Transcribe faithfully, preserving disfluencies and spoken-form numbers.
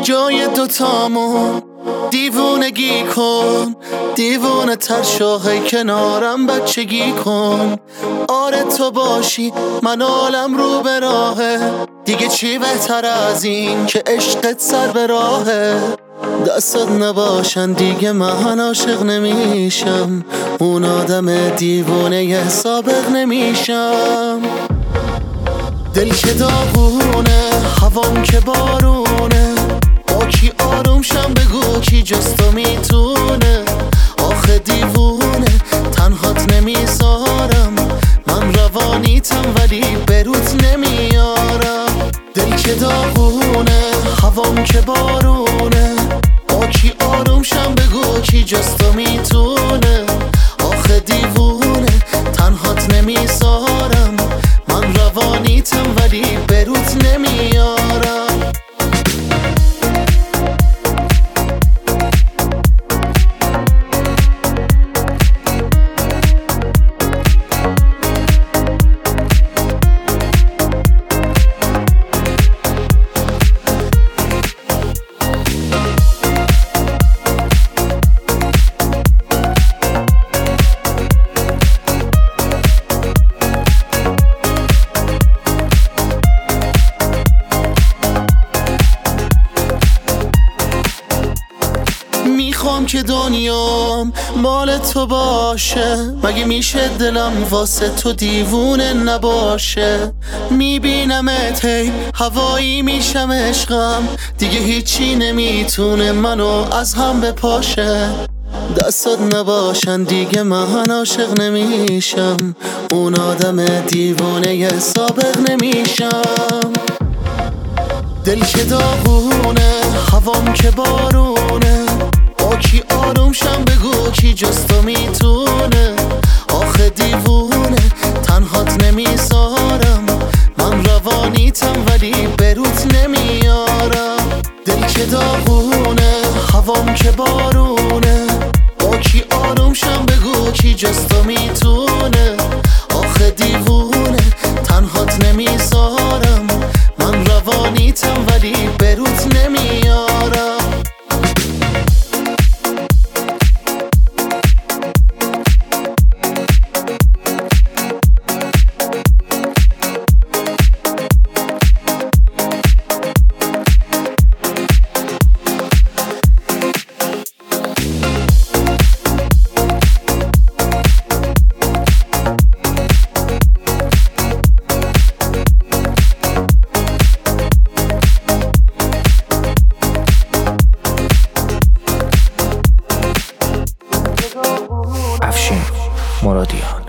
جای دوتامون دیوونگی کن، دیوونه تر شاهی کنارم بچگی کن. آره تو باشی من عالم رو به راهه، دیگه چی بهتر از این که عشقت سر به راهه. دستت نباشن دیگه من عاشق نمیشم، اون آدم دیوونه سابق نمیشم. دل که داغونه، هوام که بارونه، با کی آروم شم بگو کی جز تو میتونه. آخه دیوونه تنهات نمیذارم، من روانیتم ولی بروت نمیارم. دل که داغونه، هوام که بارونه، با کی آروم شم بگو کی جز تو میتونه. آخه دیوونه تنهات نمیذارم، من روانیتم ولی بروت نمیارم. میخوام که دنیام مال تو باشه، مگه میشه دلم واسه تو دیوونه نباشه. میبینمت هی هوایی میشم عشقم، دیگه هیچی نمیتونه منو از هم بپاشه. دستت نباشن دیگه من عاشق نمیشم، اون آدم دیوونه سابق نمیشم. دل که داغونه، هوام که بارونه، با کی آروم شم بگو کی جز تو میتونه. آخه دیوونه تنهات نمیذارم، من روانیتم ولی بروت نمیارم. دل که داغونه، هوام که بارونه، با کی آروم شم بگو کی جز تو میتونه. آخه دیوونه تنهات نمیذارم، من روانیتم ولی بروت نمیارم. افشین مرادیان.